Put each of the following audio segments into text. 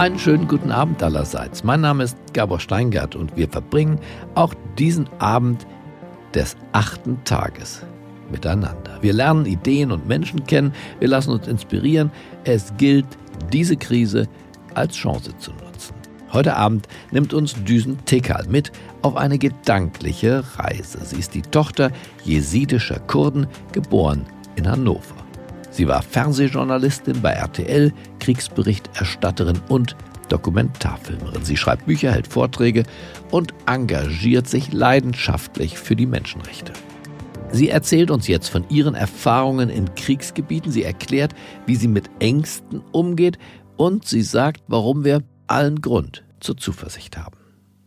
Einen schönen guten Abend allerseits. Mein Name ist Gabor Steingart und wir verbringen auch diesen Abend des 8. Tages miteinander. Wir lernen Ideen und Menschen kennen, wir lassen uns inspirieren. Es gilt, diese Krise als Chance zu nutzen. Heute Abend nimmt uns Düsen Tekal mit auf eine gedankliche Reise. Sie ist die Tochter jesidischer Kurden, geboren in Hannover. Sie war Fernsehjournalistin bei RTL, Kriegsberichterstatterin und Dokumentarfilmerin. Sie schreibt Bücher, hält Vorträge und engagiert sich leidenschaftlich für die Menschenrechte. Sie erzählt uns jetzt von ihren Erfahrungen in Kriegsgebieten. Sie erklärt, wie sie mit Ängsten umgeht und sie sagt, warum wir allen Grund zur Zuversicht haben.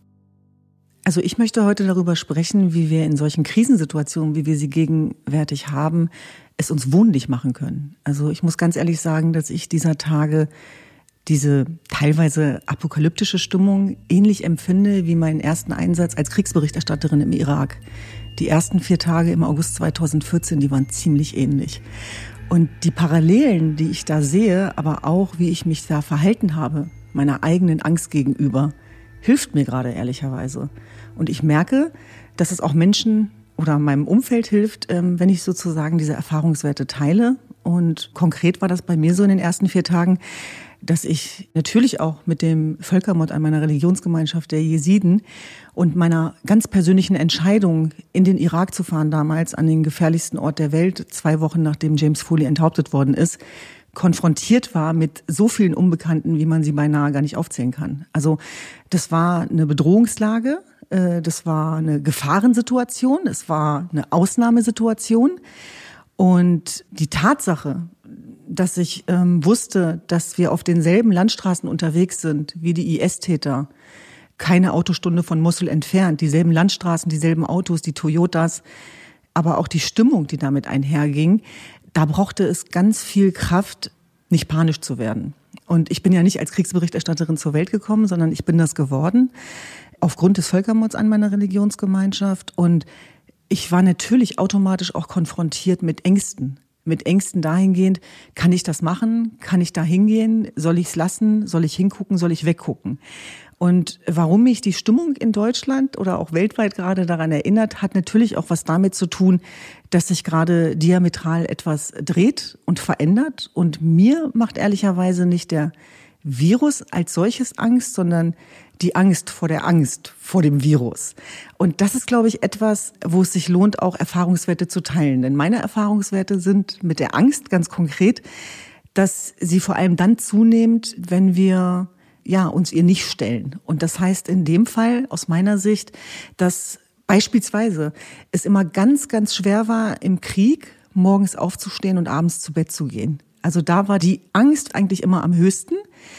Also ich möchte heute darüber sprechen, wie wir in solchen Krisensituationen, wie wir sie gegenwärtig haben, es uns wohnlich machen können. Also ich muss ganz ehrlich sagen, dass ich dieser Tage diese teilweise apokalyptische Stimmung ähnlich empfinde wie meinen ersten Einsatz als Kriegsberichterstatterin im Irak. Die ersten 4 Tage im August 2014, die waren ziemlich ähnlich. Und die Parallelen, die ich da sehe, aber auch wie ich mich da verhalten habe, meiner eigenen Angst gegenüber, hilft mir gerade ehrlicherweise. Und ich merke, dass es auch Menschen oder meinem Umfeld hilft, wenn ich sozusagen diese Erfahrungswerte teile. Und konkret war das bei mir so in den ersten 4 Tagen, dass ich natürlich auch mit dem Völkermord an meiner Religionsgemeinschaft der Jesiden und meiner ganz persönlichen Entscheidung, in den Irak zu fahren damals, an den gefährlichsten Ort der Welt, 2 Wochen nachdem James Foley enthauptet worden ist, konfrontiert war mit so vielen Unbekannten, wie man sie beinahe gar nicht aufzählen kann. Also das war eine Bedrohungslage, das war eine Gefahrensituation, es war eine Ausnahmesituation. Und die Tatsache, dass ich wusste, dass wir auf denselben Landstraßen unterwegs sind wie die IS-Täter, keine Autostunde von Mosul entfernt, dieselben Landstraßen, dieselben Autos, die Toyotas, aber auch die Stimmung, die damit einherging, da brauchte es ganz viel Kraft, nicht panisch zu werden. Und ich bin ja nicht als Kriegsberichterstatterin zur Welt gekommen, sondern ich bin das geworden, aufgrund des Völkermords an meiner Religionsgemeinschaft. Und ich war natürlich automatisch auch konfrontiert mit Ängsten. Mit Ängsten dahingehend, kann ich das machen? Kann ich da hingehen? Soll ich es lassen? Soll ich hingucken? Soll ich weggucken? Und warum mich die Stimmung in Deutschland oder auch weltweit gerade daran erinnert, hat natürlich auch was damit zu tun, dass sich gerade diametral etwas dreht und verändert. Und mir macht ehrlicherweise nicht der Virus als solches Angst, sondern die Angst vor der Angst vor dem Virus. Und das ist, glaube ich, etwas, wo es sich lohnt, auch Erfahrungswerte zu teilen. Denn meine Erfahrungswerte sind mit der Angst ganz konkret, dass sie vor allem dann zunimmt, wenn wir uns ihr nicht stellen. Und das heißt in dem Fall aus meiner Sicht, dass beispielsweise es immer ganz, ganz schwer war, im Krieg morgens aufzustehen und abends zu Bett zu gehen. Also da war die Angst eigentlich immer am höchsten.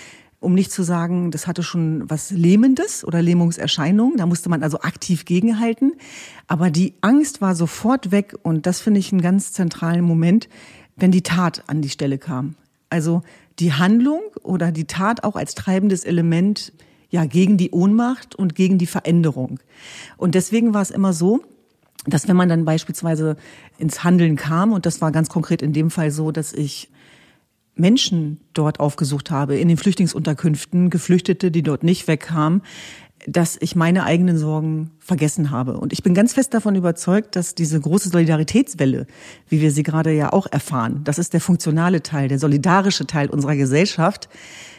Um nicht zu sagen, das hatte schon was Lähmendes oder Lähmungserscheinungen. Da musste man also aktiv gegenhalten. Aber die Angst war sofort weg. Und das finde ich einen ganz zentralen Moment, wenn die Tat an die Stelle kam. Also die Handlung oder die Tat auch als treibendes Element gegen die Ohnmacht und gegen die Veränderung. Und deswegen war es immer so, dass wenn man dann beispielsweise ins Handeln kam, und das war ganz konkret in dem Fall so, dass ich Menschen dort aufgesucht habe, in den Flüchtlingsunterkünften, Geflüchtete, die dort nicht wegkamen, dass ich meine eigenen Sorgen vergessen habe. Und ich bin ganz fest davon überzeugt, dass diese große Solidaritätswelle, wie wir sie gerade ja auch erfahren, das ist der funktionale Teil, der solidarische Teil unserer Gesellschaft,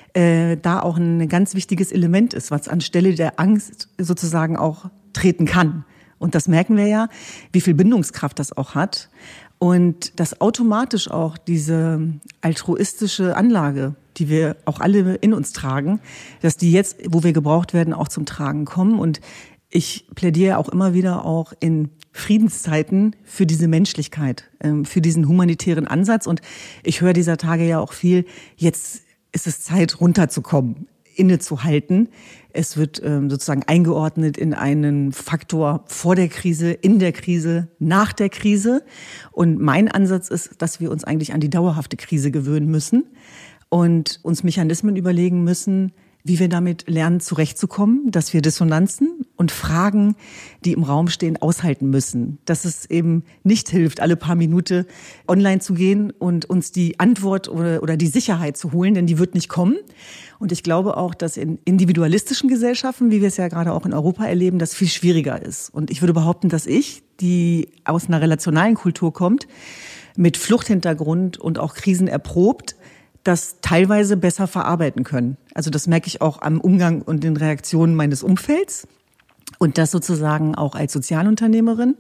da auch ein ganz wichtiges Element ist, was anstelle der Angst sozusagen auch treten kann. Und das merken wir ja, wie viel Bindungskraft das auch hat. Und dass automatisch auch diese altruistische Anlage, die wir auch alle in uns tragen, dass die jetzt, wo wir gebraucht werden, auch zum Tragen kommen. Und ich plädiere auch immer wieder auch in Friedenszeiten für diese Menschlichkeit, für diesen humanitären Ansatz. Und ich höre dieser Tage ja auch viel, jetzt ist es Zeit, runterzukommen, innezuhalten. Es wird sozusagen eingeordnet in einen Faktor vor der Krise, in der Krise, nach der Krise. Und mein Ansatz ist, dass wir uns eigentlich an die dauerhafte Krise gewöhnen müssen und uns Mechanismen überlegen müssen, wie wir damit lernen, zurechtzukommen, dass wir Dissonanzen und Fragen, die im Raum stehen, aushalten müssen. Dass es eben nicht hilft, alle paar Minuten online zu gehen und uns die Antwort oder die Sicherheit zu holen, denn die wird nicht kommen. Und ich glaube auch, dass in individualistischen Gesellschaften, wie wir es ja gerade auch in Europa erleben, das viel schwieriger ist. Und ich würde behaupten, dass ich, die aus einer relationalen Kultur kommt, mit Fluchthintergrund und auch Krisen erprobt, das teilweise besser verarbeiten können. Also das merke ich auch am Umgang und den Reaktionen meines Umfelds und das sozusagen auch als Sozialunternehmerin.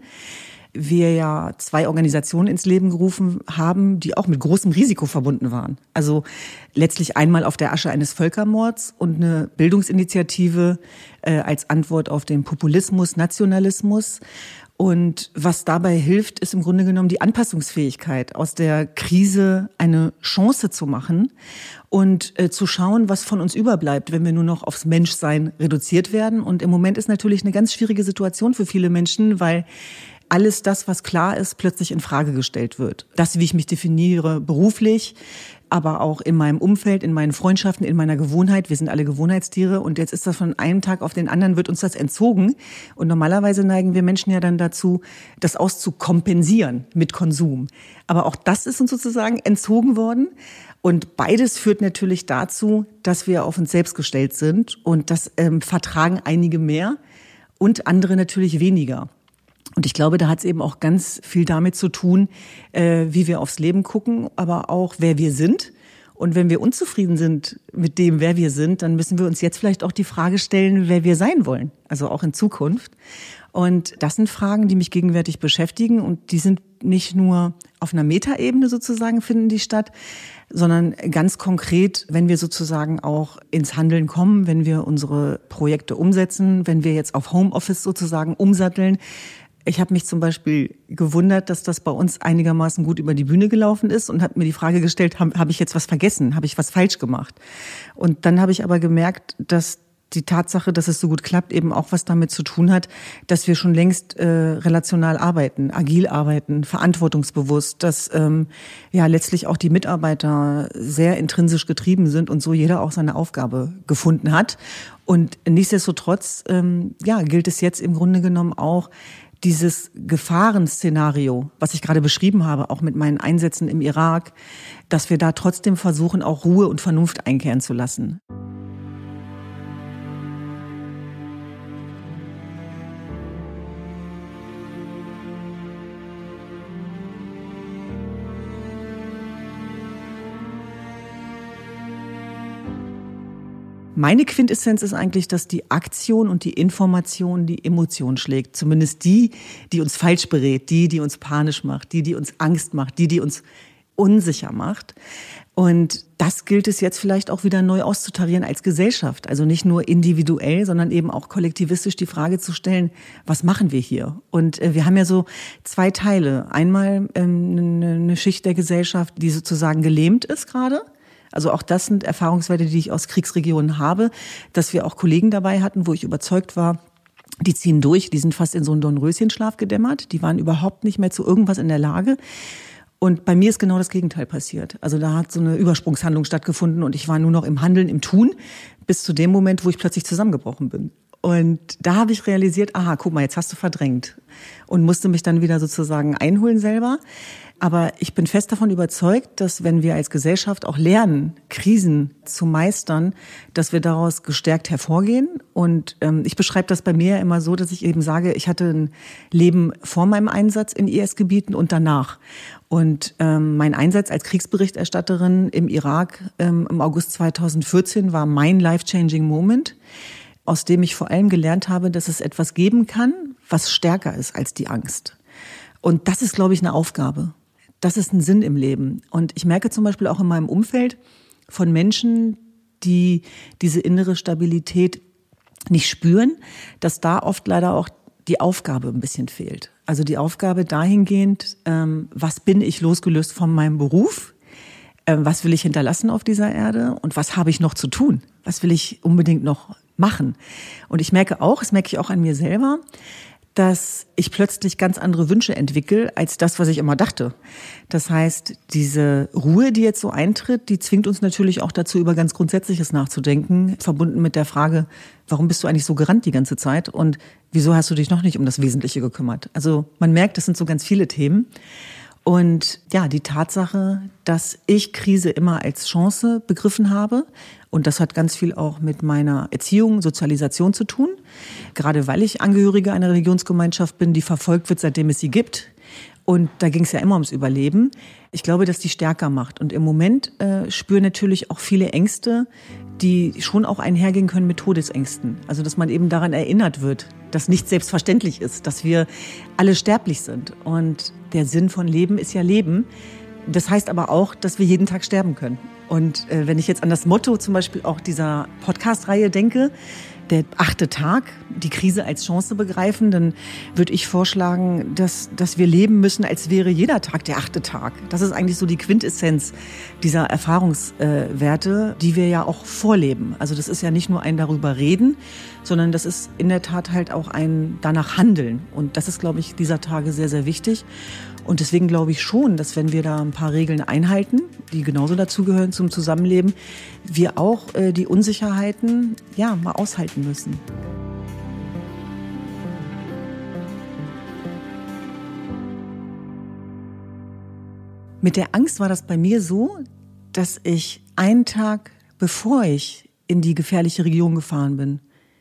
Wir ja 2 Organisationen ins Leben gerufen haben, die auch mit großem Risiko verbunden waren. Also letztlich einmal auf der Asche eines Völkermords und eine Bildungsinitiative als Antwort auf den Populismus, Nationalismus. Und was dabei hilft, ist im Grunde genommen die Anpassungsfähigkeit, aus der Krise eine Chance zu machen und zu schauen, was von uns überbleibt, wenn wir nur noch aufs Menschsein reduziert werden. Und im Moment ist natürlich eine ganz schwierige Situation für viele Menschen, weil alles das, was klar ist, plötzlich in Frage gestellt wird. Das, wie ich mich definiere beruflich, aber auch in meinem Umfeld, in meinen Freundschaften, in meiner Gewohnheit. Wir sind alle Gewohnheitstiere und jetzt ist das von einem Tag auf den anderen, wird uns das entzogen. Und normalerweise neigen wir Menschen ja dann dazu, das auszukompensieren mit Konsum. Aber auch das ist uns sozusagen entzogen worden. Und beides führt natürlich dazu, dass wir auf uns selbst gestellt sind. Und das vertragen einige mehr und andere natürlich weniger. Und ich glaube, da hat es eben auch ganz viel damit zu tun, wie wir aufs Leben gucken, aber auch, wer wir sind. Und wenn wir unzufrieden sind mit dem, wer wir sind, dann müssen wir uns jetzt vielleicht auch die Frage stellen, wer wir sein wollen, also auch in Zukunft. Und das sind Fragen, die mich gegenwärtig beschäftigen und die sind nicht nur auf einer Metaebene sozusagen finden die statt, sondern ganz konkret, wenn wir sozusagen auch ins Handeln kommen, wenn wir unsere Projekte umsetzen, wenn wir jetzt auf Homeoffice sozusagen umsatteln. Ich habe mich zum Beispiel gewundert, dass das bei uns einigermaßen gut über die Bühne gelaufen ist und habe mir die Frage gestellt, habe ich jetzt was vergessen, habe ich was falsch gemacht? Und dann habe ich aber gemerkt, dass die Tatsache, dass es so gut klappt, eben auch was damit zu tun hat, dass wir schon längst relational arbeiten, agil arbeiten, verantwortungsbewusst, dass letztlich auch die Mitarbeiter sehr intrinsisch getrieben sind und so jeder auch seine Aufgabe gefunden hat. Und nichtsdestotrotz gilt es jetzt im Grunde genommen auch, dieses Gefahrenszenario, was ich gerade beschrieben habe, auch mit meinen Einsätzen im Irak, dass wir da trotzdem versuchen, auch Ruhe und Vernunft einkehren zu lassen. Meine Quintessenz ist eigentlich, dass die Aktion und die Information die Emotion schlägt. Zumindest die uns falsch berät, die uns panisch macht, die uns Angst macht, die uns unsicher macht. Und das gilt es jetzt vielleicht auch wieder neu auszutarieren als Gesellschaft. Also nicht nur individuell, sondern eben auch kollektivistisch die Frage zu stellen, was machen wir hier? Und wir haben ja so 2 Teile. Einmal eine Schicht der Gesellschaft, die sozusagen gelähmt ist gerade. Also auch das sind Erfahrungswerte, die ich aus Kriegsregionen habe, dass wir auch Kollegen dabei hatten, wo ich überzeugt war, die ziehen durch, die sind fast in so einen Dornröschenschlaf gedämmert, die waren überhaupt nicht mehr zu irgendwas in der Lage. Und bei mir ist genau das Gegenteil passiert. Also da hat so eine Übersprungshandlung stattgefunden und ich war nur noch im Handeln, im Tun, bis zu dem Moment, wo ich plötzlich zusammengebrochen bin. Und da habe ich realisiert, aha, guck mal, jetzt hast du verdrängt und musste mich dann wieder sozusagen einholen selber. Aber ich bin fest davon überzeugt, dass wenn wir als Gesellschaft auch lernen, Krisen zu meistern, dass wir daraus gestärkt hervorgehen. Und ich beschreibe das bei mir immer so, dass ich eben sage, ich hatte ein Leben vor meinem Einsatz in IS-Gebieten und danach. Und mein Einsatz als Kriegsberichterstatterin im Irak im August 2014 war mein life-changing Moment, aus dem ich vor allem gelernt habe, dass es etwas geben kann, was stärker ist als die Angst. Und das ist, glaube ich, eine Aufgabe. Das ist ein Sinn im Leben. Und ich merke zum Beispiel auch in meinem Umfeld von Menschen, die diese innere Stabilität nicht spüren, dass da oft leider auch die Aufgabe ein bisschen fehlt. Also die Aufgabe dahingehend, was bin ich losgelöst von meinem Beruf? Was will ich hinterlassen auf dieser Erde? Und was habe ich noch zu tun? Was will ich unbedingt noch machen? Und ich merke auch, das merke ich auch an mir selber, dass ich plötzlich ganz andere Wünsche entwickle, als das, was ich immer dachte. Das heißt, diese Ruhe, die jetzt so eintritt, die zwingt uns natürlich auch dazu, über ganz Grundsätzliches nachzudenken, verbunden mit der Frage, warum bist du eigentlich so gerannt die ganze Zeit und wieso hast du dich noch nicht um das Wesentliche gekümmert? Also man merkt, das sind so ganz viele Themen. Und ja, die Tatsache, dass ich Krise immer als Chance begriffen habe, und das hat ganz viel auch mit meiner Erziehung, Sozialisation zu tun, gerade weil ich Angehörige einer Religionsgemeinschaft bin, die verfolgt wird, seitdem es sie gibt. Und da ging es ja immer ums Überleben. Ich glaube, dass die stärker macht. Und im Moment spüren natürlich auch viele Ängste, die schon auch einhergehen können mit Todesängsten. Also dass man eben daran erinnert wird, dass nichts selbstverständlich ist, dass wir alle sterblich sind. Und der Sinn von Leben ist ja Leben. Das heißt aber auch, dass wir jeden Tag sterben können. Und wenn ich jetzt an das Motto zum Beispiel auch dieser Podcast-Reihe denke, der 8. Tag, die Krise als Chance begreifen, dann würde ich vorschlagen, dass wir leben müssen, als wäre jeder Tag der 8. Tag. Das ist eigentlich so die Quintessenz dieser Erfahrungswerte, die wir ja auch vorleben. Also das ist ja nicht nur ein darüber reden, sondern das ist in der Tat halt auch ein danach handeln. Und das ist, glaube ich, dieser Tage sehr, sehr wichtig. Und deswegen glaube ich schon, dass wenn wir da ein paar Regeln einhalten, die genauso dazugehören zum Zusammenleben, wir auch die Unsicherheiten ja mal aushalten müssen. Mit der Angst war das bei mir so, dass ich einen Tag, bevor ich in die gefährliche Region gefahren bin,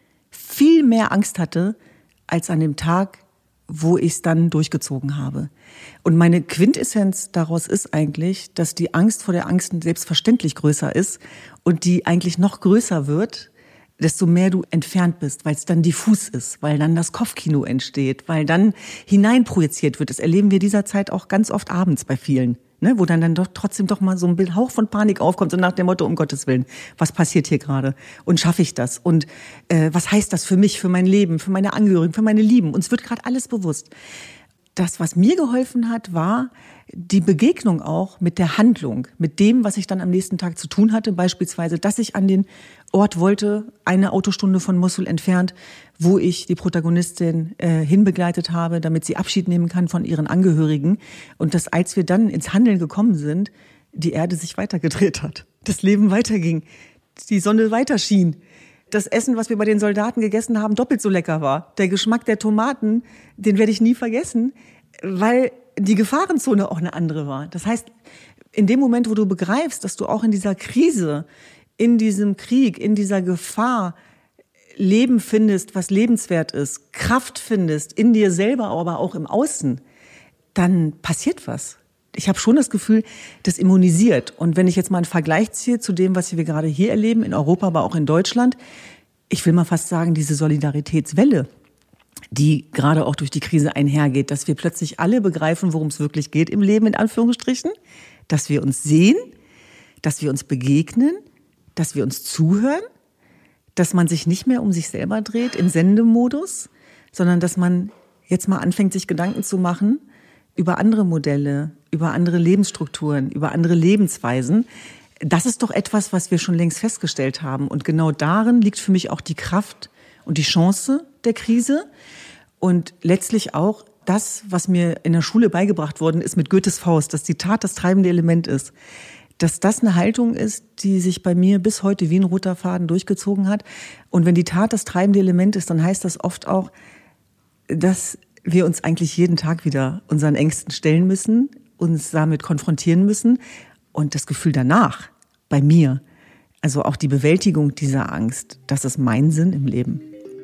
viel mehr Angst hatte als an dem Tag, wo ich es dann durchgezogen habe. Und meine Quintessenz daraus ist eigentlich, dass die Angst vor der Angst selbstverständlich größer ist und die eigentlich noch größer wird, desto mehr du entfernt bist, weil es dann diffus ist, weil dann das Kopfkino entsteht, weil dann hineinprojiziert wird. Das erleben wir dieser Zeit auch ganz oft abends bei vielen, ne, wo dann doch trotzdem doch mal so ein Hauch von Panik aufkommt, so nach dem Motto, um Gottes Willen, was passiert hier gerade? Und schaffe ich das? Und was heißt das für mich, für mein Leben, für meine Angehörigen, für meine Lieben? Uns wird gerade alles bewusst. Das, was mir geholfen hat, war die Begegnung auch mit der Handlung, mit dem, was ich dann am nächsten Tag zu tun hatte. Beispielsweise, dass ich an den Ort wollte, eine Autostunde von Mosul entfernt, wo ich die Protagonistin hinbegleitet habe, damit sie Abschied nehmen kann von ihren Angehörigen. Und dass, als wir dann ins Handeln gekommen sind, die Erde sich weitergedreht hat, das Leben weiterging, die Sonne weiter schien. Das Essen, was wir bei den Soldaten gegessen haben, doppelt so lecker war. Der Geschmack der Tomaten, den werde ich nie vergessen, weil die Gefahrenzone auch eine andere war. Das heißt, in dem Moment, wo du begreifst, dass du auch in dieser Krise, in diesem Krieg, in dieser Gefahr Leben findest, was lebenswert ist, Kraft findest, in dir selber, aber auch im Außen, dann passiert was. Ich habe schon das Gefühl, das immunisiert. Und wenn ich jetzt mal einen Vergleich ziehe zu dem, was wir gerade hier erleben, in Europa, aber auch in Deutschland, ich will mal fast sagen, diese Solidaritätswelle, die gerade auch durch die Krise einhergeht, dass wir plötzlich alle begreifen, worum es wirklich geht im Leben, in Anführungsstrichen, dass wir uns sehen, dass wir uns begegnen, dass wir uns zuhören, dass man sich nicht mehr um sich selber dreht im Sendemodus, sondern dass man jetzt mal anfängt, sich Gedanken zu machen über andere Modelle, über andere Lebensstrukturen, über andere Lebensweisen. Das ist doch etwas, was wir schon längst festgestellt haben. Und genau darin liegt für mich auch die Kraft und die Chance der Krise. Und letztlich auch das, was mir in der Schule beigebracht worden ist mit Goethes Faust, dass die Tat das treibende Element ist. Dass das eine Haltung ist, die sich bei mir bis heute wie ein roter Faden durchgezogen hat. Und wenn die Tat das treibende Element ist, dann heißt das oft auch, dass wir uns eigentlich jeden Tag wieder unseren Ängsten stellen müssen, uns damit konfrontieren müssen. Und das Gefühl danach, bei mir, also auch die Bewältigung dieser Angst, das ist mein Sinn im Leben.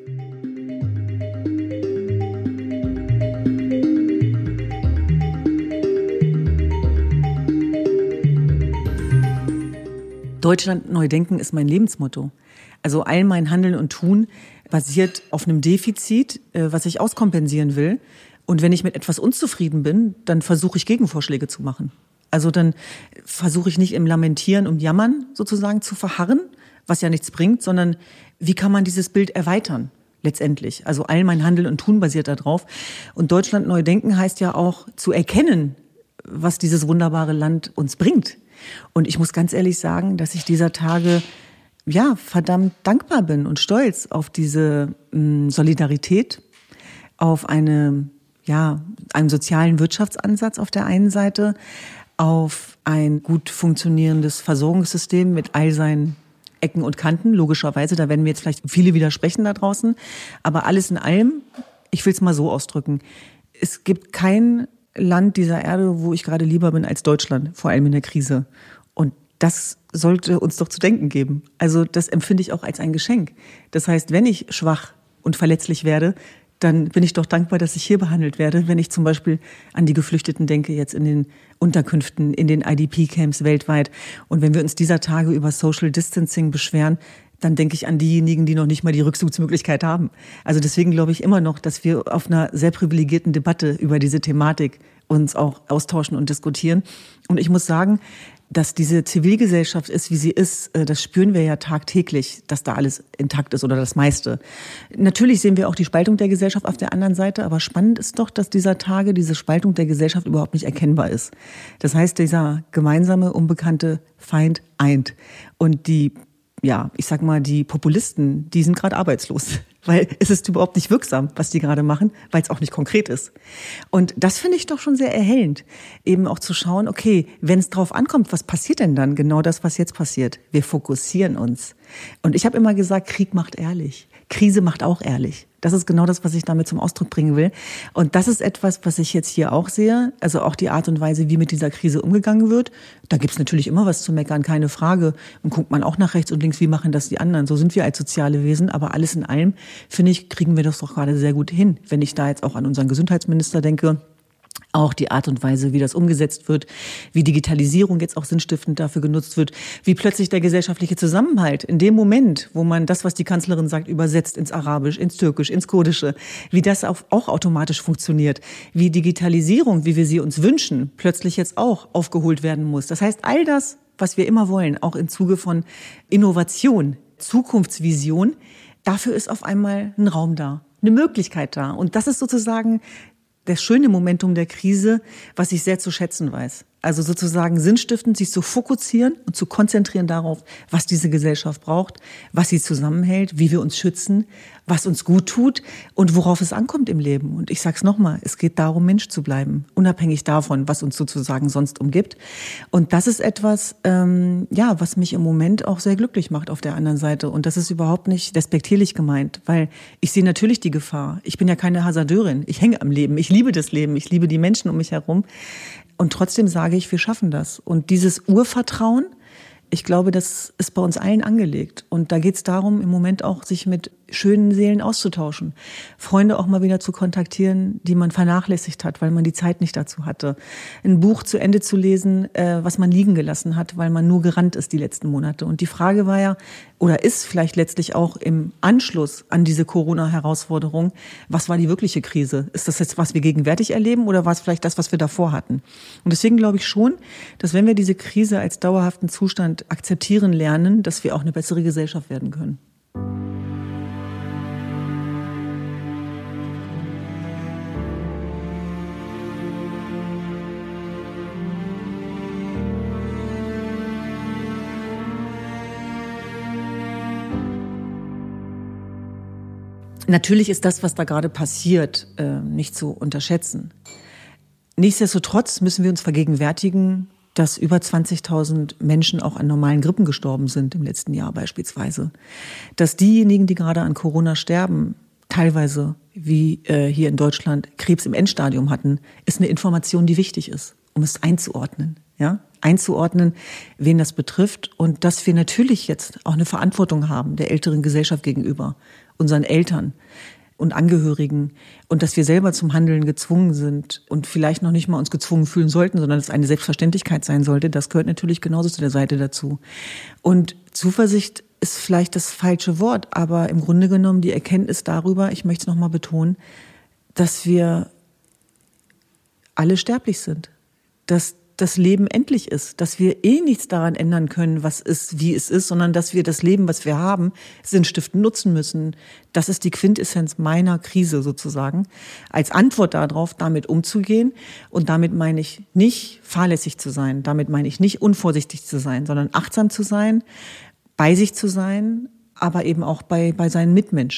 Deutschland neu denken ist mein Lebensmotto. Also all mein Handeln und Tun basiert auf einem Defizit, was ich auskompensieren will. Und wenn ich mit etwas unzufrieden bin, dann versuche ich Gegenvorschläge zu machen. Also dann versuche ich nicht im Lamentieren und Jammern sozusagen zu verharren, was ja nichts bringt, sondern wie kann man dieses Bild erweitern letztendlich. Also all mein Handeln und Tun basiert darauf. Und Deutschland neu denken heißt ja auch zu erkennen, was dieses wunderbare Land uns bringt. Und ich muss ganz ehrlich sagen, dass ich dieser Tage verdammt dankbar bin und stolz auf diese Solidarität, auf einen sozialen Wirtschaftsansatz auf der einen Seite, auf ein gut funktionierendes Versorgungssystem mit all seinen Ecken und Kanten, logischerweise. Da werden mir jetzt vielleicht viele widersprechen da draußen. Aber alles in allem, ich will es mal so ausdrücken, es gibt kein Land dieser Erde, wo ich gerade lieber bin als Deutschland, vor allem in der Krise. Und das sollte uns doch zu denken geben. Also das empfinde ich auch als ein Geschenk. Das heißt, wenn ich schwach und verletzlich werde, dann bin ich doch dankbar, dass ich hier behandelt werde. Wenn ich zum Beispiel an die Geflüchteten denke, jetzt in den Unterkünften, in den IDP-Camps weltweit. Und wenn wir uns dieser Tage über Social Distancing beschweren, dann denke ich an diejenigen, die noch nicht mal die Rückzugsmöglichkeit haben. Also deswegen glaube ich immer noch, dass wir auf einer sehr privilegierten Debatte über diese Thematik uns auch austauschen und diskutieren. Und ich muss sagen, dass diese Zivilgesellschaft ist, wie sie ist, das spüren wir ja tagtäglich, dass da alles intakt ist oder das meiste. Natürlich sehen wir auch die Spaltung der Gesellschaft auf der anderen Seite, aber spannend ist doch, dass dieser Tage diese Spaltung der Gesellschaft überhaupt nicht erkennbar ist. Das heißt, dieser gemeinsame, unbekannte Feind eint. Und die Populisten, die sind gerade arbeitslos, weil es ist überhaupt nicht wirksam, was die gerade machen, weil es auch nicht konkret ist. Und das finde ich doch schon sehr erhellend, eben auch zu schauen, okay, wenn es drauf ankommt, was passiert denn dann? Genau das, was jetzt passiert. Wir fokussieren uns. Und ich habe immer gesagt, Krieg macht ehrlich. Krise macht auch ehrlich. Das ist genau das, was ich damit zum Ausdruck bringen will. Und das ist etwas, was ich jetzt hier auch sehe. Also auch die Art und Weise, wie mit dieser Krise umgegangen wird. Da gibt's natürlich immer was zu meckern, keine Frage. Und guckt man auch nach rechts und links, wie machen das die anderen. So sind wir als soziale Wesen. Aber alles in allem, finde ich, kriegen wir das doch gerade sehr gut hin. Wenn ich da jetzt auch an unseren Gesundheitsminister denke, auch die Art und Weise, wie das umgesetzt wird, wie Digitalisierung jetzt auch sinnstiftend dafür genutzt wird, wie plötzlich der gesellschaftliche Zusammenhalt in dem Moment, wo man das, was die Kanzlerin sagt, übersetzt ins Arabisch, ins Türkisch, ins Kurdische, wie das auch automatisch funktioniert, wie Digitalisierung, wie wir sie uns wünschen, plötzlich jetzt auch aufgeholt werden muss. Das heißt, all das, was wir immer wollen, auch im Zuge von Innovation, Zukunftsvision, dafür ist auf einmal ein Raum da, eine Möglichkeit da. Und das ist sozusagen das schöne Momentum der Krise, was ich sehr zu schätzen weiß. Also sozusagen sinnstiftend, sich zu fokussieren und zu konzentrieren darauf, was diese Gesellschaft braucht, was sie zusammenhält, wie wir uns schützen, was uns gut tut und worauf es ankommt im Leben. Und ich sag's nochmal, es geht darum, Mensch zu bleiben, unabhängig davon, was uns sozusagen sonst umgibt. Und das ist etwas, was mich im Moment auch sehr glücklich macht auf der anderen Seite. Und das ist überhaupt nicht despektierlich gemeint, weil ich sehe natürlich die Gefahr. Ich bin ja keine Hasardeurin. Ich hänge am Leben. Ich liebe das Leben. Ich liebe die Menschen um mich herum. Und trotzdem sage ich, wir schaffen das. Und dieses Urvertrauen, ich glaube, das ist bei uns allen angelegt. Und da geht es darum, im Moment auch sich mit schönen Seelen auszutauschen. Freunde auch mal wieder zu kontaktieren, die man vernachlässigt hat, weil man die Zeit nicht dazu hatte. Ein Buch zu Ende zu lesen, was man liegen gelassen hat, weil man nur gerannt ist die letzten Monate. Und die Frage war ja, oder ist vielleicht letztlich auch im Anschluss an diese Corona-Herausforderung, was war die wirkliche Krise? Ist das jetzt, was wir gegenwärtig erleben, oder war es vielleicht das, was wir davor hatten? Und deswegen glaube ich schon, dass wenn wir diese Krise als dauerhaften Zustand akzeptieren lernen, dass wir auch eine bessere Gesellschaft werden können. Natürlich ist das, was da gerade passiert, nicht zu unterschätzen. Nichtsdestotrotz müssen wir uns vergegenwärtigen, dass über 20.000 Menschen auch an normalen Grippen gestorben sind im letzten Jahr beispielsweise. Dass diejenigen, die gerade an Corona sterben, teilweise, wie hier in Deutschland, Krebs im Endstadium hatten, ist eine Information, die wichtig ist, um es einzuordnen. Ja? Einzuordnen, wen das betrifft, und dass wir natürlich jetzt auch eine Verantwortung haben der älteren Gesellschaft gegenüber, unseren Eltern und Angehörigen, und dass wir selber zum Handeln gezwungen sind und vielleicht noch nicht mal uns gezwungen fühlen sollten, sondern es eine Selbstverständlichkeit sein sollte, das gehört natürlich genauso zu der Seite dazu. Und Zuversicht ist vielleicht das falsche Wort, aber im Grunde genommen die Erkenntnis darüber, ich möchte es nochmal betonen, dass wir alle sterblich sind, dass das Leben endlich ist, dass wir nichts daran ändern können, was ist, wie es ist, sondern dass wir das Leben, was wir haben, sinnstiftend nutzen müssen. Das ist die Quintessenz meiner Krise sozusagen. Als Antwort darauf, damit umzugehen. Und damit meine ich nicht fahrlässig zu sein, damit meine ich nicht unvorsichtig zu sein, sondern achtsam zu sein, bei sich zu sein, aber eben auch bei seinen Mitmenschen.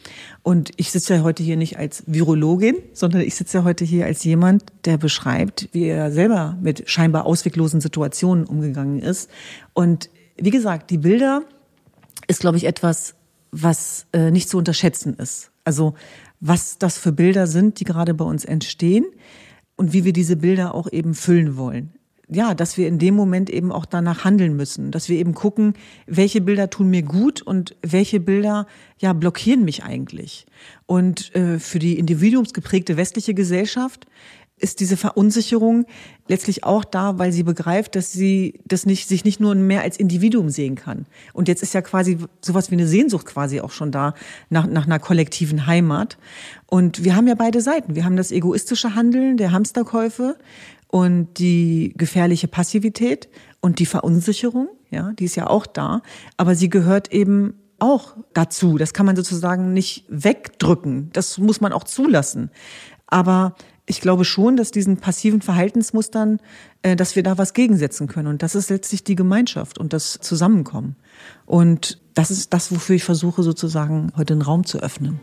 Und ich sitze ja heute hier nicht als Virologin, sondern ich sitze ja heute hier als jemand, der beschreibt, wie er selber mit scheinbar ausweglosen Situationen umgegangen ist. Und wie gesagt, die Bilder ist, glaube ich, etwas, was nicht zu unterschätzen ist. Also was das für Bilder sind, die gerade bei uns entstehen und wie wir diese Bilder auch eben füllen wollen. Ja, dass wir in dem Moment eben auch danach handeln müssen, dass wir eben gucken, welche Bilder tun mir gut und welche Bilder ja blockieren mich eigentlich. Und für die individuumsgeprägte westliche Gesellschaft ist diese Verunsicherung letztlich auch da, weil sie begreift, dass sie sich nicht nur mehr als Individuum sehen kann. Und jetzt ist ja quasi sowas wie eine Sehnsucht quasi auch schon da nach einer kollektiven Heimat. Und wir haben ja beide Seiten. Wir haben das egoistische Handeln der Hamsterkäufe und die gefährliche Passivität und die Verunsicherung, ja, die ist ja auch da. Aber sie gehört eben auch dazu. Das kann man sozusagen nicht wegdrücken. Das muss man auch zulassen. Aber ich glaube schon, dass diesen passiven Verhaltensmustern, dass wir da was gegensetzen können. Und das ist letztlich die Gemeinschaft und das Zusammenkommen. Und das ist das, wofür ich versuche, sozusagen heute einen Raum zu öffnen.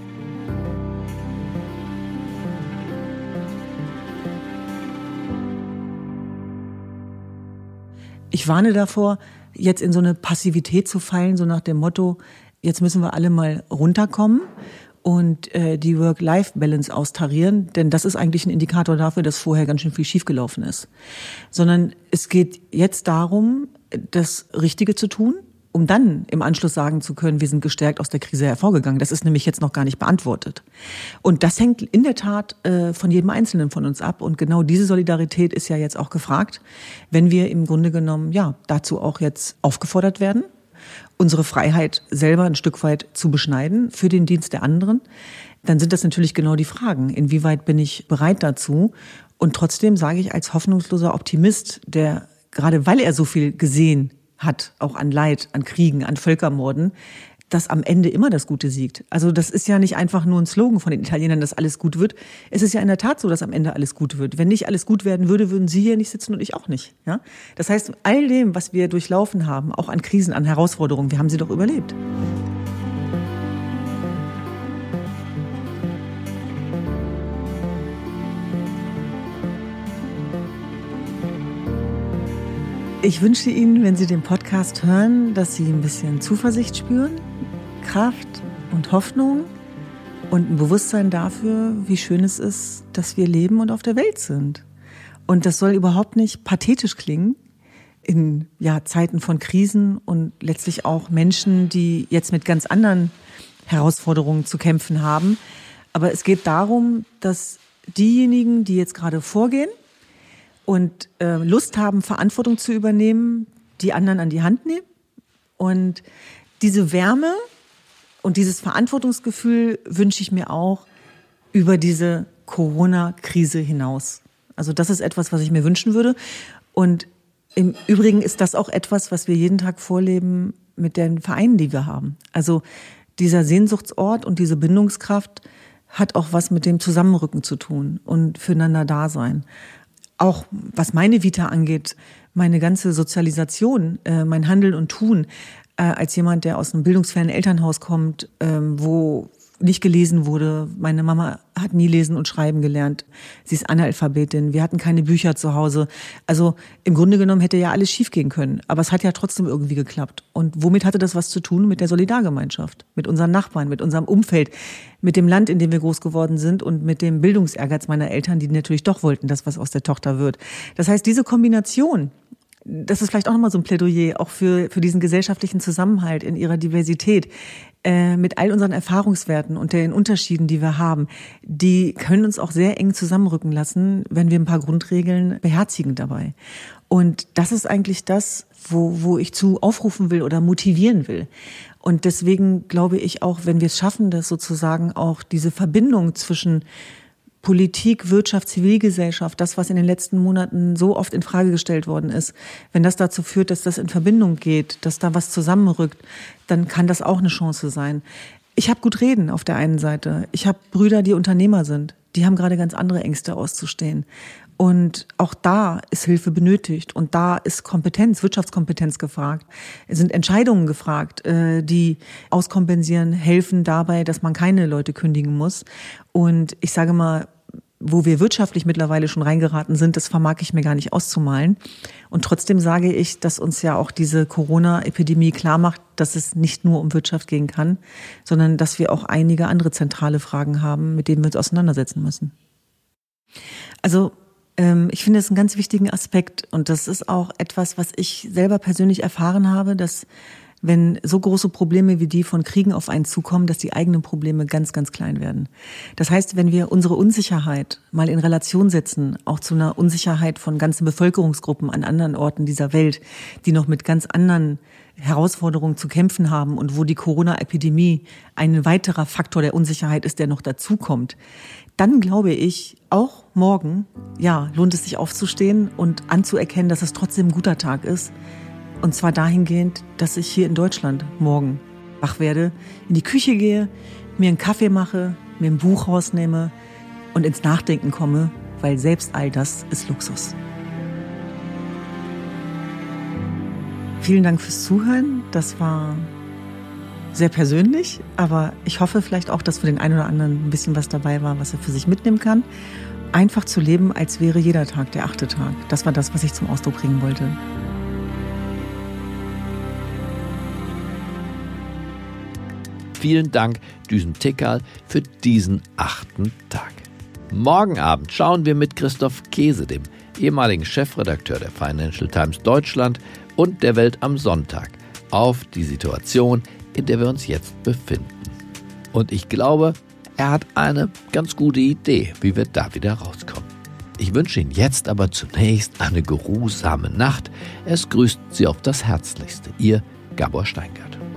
Ich warne davor, jetzt in so eine Passivität zu fallen, so nach dem Motto, jetzt müssen wir alle mal runterkommen und die Work-Life-Balance austarieren, denn das ist eigentlich ein Indikator dafür, dass vorher ganz schön viel schiefgelaufen ist. Sondern es geht jetzt darum, das Richtige zu tun, um dann im Anschluss sagen zu können, wir sind gestärkt aus der Krise hervorgegangen. Das ist nämlich jetzt noch gar nicht beantwortet. Und das hängt in der Tat von jedem Einzelnen von uns ab. Und genau diese Solidarität ist ja jetzt auch gefragt, wenn wir im Grunde genommen ja dazu auch jetzt aufgefordert werden, unsere Freiheit selber ein Stück weit zu beschneiden für den Dienst der anderen. Dann sind das natürlich genau die Fragen. Inwieweit bin ich bereit dazu? Und trotzdem sage ich als hoffnungsloser Optimist, der gerade weil er so viel gesehen hat, auch an Leid, an Kriegen, an Völkermorden, dass am Ende immer das Gute siegt. Also das ist ja nicht einfach nur ein Slogan von den Italienern, dass alles gut wird. Es ist ja in der Tat so, dass am Ende alles gut wird. Wenn nicht alles gut werden würde, würden Sie hier nicht sitzen und ich auch nicht. Ja? Das heißt, all dem, was wir durchlaufen haben, auch an Krisen, an Herausforderungen, wir haben sie doch überlebt. Ich wünsche Ihnen, wenn Sie den Podcast hören, dass Sie ein bisschen Zuversicht spüren, Kraft und Hoffnung und ein Bewusstsein dafür, wie schön es ist, dass wir leben und auf der Welt sind. Und das soll überhaupt nicht pathetisch klingen in Zeiten von Krisen und letztlich auch Menschen, die jetzt mit ganz anderen Herausforderungen zu kämpfen haben. Aber es geht darum, dass diejenigen, die jetzt gerade vorgehen, und Lust haben, Verantwortung zu übernehmen, die anderen an die Hand nehmen. Und diese Wärme und dieses Verantwortungsgefühl wünsche ich mir auch über diese Corona-Krise hinaus. Also das ist etwas, was ich mir wünschen würde. Und im Übrigen ist das auch etwas, was wir jeden Tag vorleben mit den Vereinen, die wir haben. Also dieser Sehnsuchtsort und diese Bindungskraft hat auch was mit dem Zusammenrücken zu tun und füreinander da sein. Auch was meine Vita angeht, meine ganze Sozialisation, mein Handeln und Tun, als jemand, der aus einem bildungsfernen Elternhaus kommt, wo nicht gelesen wurde. Meine Mama hat nie lesen und schreiben gelernt. Sie ist Analphabetin. Wir hatten keine Bücher zu Hause. Also im Grunde genommen hätte ja alles schiefgehen können. Aber es hat ja trotzdem irgendwie geklappt. Und womit hatte das was zu tun? Mit der Solidargemeinschaft, mit unseren Nachbarn, mit unserem Umfeld, mit dem Land, in dem wir groß geworden sind und mit dem Bildungsehrgeiz meiner Eltern, die natürlich doch wollten, dass was aus der Tochter wird. Das heißt, diese Kombination, das ist vielleicht auch nochmal so ein Plädoyer, auch für diesen gesellschaftlichen Zusammenhalt in ihrer Diversität, mit all unseren Erfahrungswerten und den Unterschieden, die wir haben, die können uns auch sehr eng zusammenrücken lassen, wenn wir ein paar Grundregeln beherzigen dabei. Und das ist eigentlich das, wo ich zu aufrufen will oder motivieren will. Und deswegen glaube ich auch, wenn wir es schaffen, dass sozusagen auch diese Verbindung zwischen Politik, Wirtschaft, Zivilgesellschaft, das, was in den letzten Monaten so oft in Frage gestellt worden ist, wenn das dazu führt, dass das in Verbindung geht, dass da was zusammenrückt, dann kann das auch eine Chance sein. Ich habe gut reden auf der einen Seite. Ich habe Brüder, die Unternehmer sind. Die haben gerade ganz andere Ängste auszustehen. Und auch da ist Hilfe benötigt und da ist Kompetenz, Wirtschaftskompetenz gefragt. Es sind Entscheidungen gefragt, die auskompensieren, helfen dabei, dass man keine Leute kündigen muss. Und ich sage mal, wo wir wirtschaftlich mittlerweile schon reingeraten sind, das vermag ich mir gar nicht auszumalen. Und trotzdem sage ich, dass uns ja auch diese Corona-Epidemie klar macht, dass es nicht nur um Wirtschaft gehen kann, sondern dass wir auch einige andere zentrale Fragen haben, mit denen wir uns auseinandersetzen müssen. Also ich finde es einen ganz wichtigen Aspekt und das ist auch etwas, was ich selber persönlich erfahren habe, dass wenn so große Probleme wie die von Kriegen auf einen zukommen, dass die eigenen Probleme ganz, ganz klein werden. Das heißt, wenn wir unsere Unsicherheit mal in Relation setzen, auch zu einer Unsicherheit von ganzen Bevölkerungsgruppen an anderen Orten dieser Welt, die noch mit ganz anderen Herausforderungen zu kämpfen haben und wo die Corona-Epidemie ein weiterer Faktor der Unsicherheit ist, der noch dazukommt, dann glaube ich, auch morgen, lohnt es sich aufzustehen und anzuerkennen, dass es trotzdem ein guter Tag ist. Und zwar dahingehend, dass ich hier in Deutschland morgen wach werde, in die Küche gehe, mir einen Kaffee mache, mir ein Buch rausnehme und ins Nachdenken komme, weil selbst all das ist Luxus. Vielen Dank fürs Zuhören. Das war sehr persönlich, aber ich hoffe vielleicht auch, dass für den einen oder anderen ein bisschen was dabei war, was er für sich mitnehmen kann. Einfach zu leben, als wäre jeder Tag der 8. Tag. Das war das, was ich zum Ausdruck bringen wollte. Vielen Dank, Düsen Tekal, für diesen 8. Tag. Morgen Abend schauen wir mit Christoph Käse, dem ehemaligen Chefredakteur der Financial Times Deutschland und der Welt am Sonntag, auf die Situation, in der wir uns jetzt befinden. Und ich glaube, er hat eine ganz gute Idee, wie wir da wieder rauskommen. Ich wünsche Ihnen jetzt aber zunächst eine geruhsame Nacht. Es grüßt Sie auf das Herzlichste. Ihr Gabor Steingart.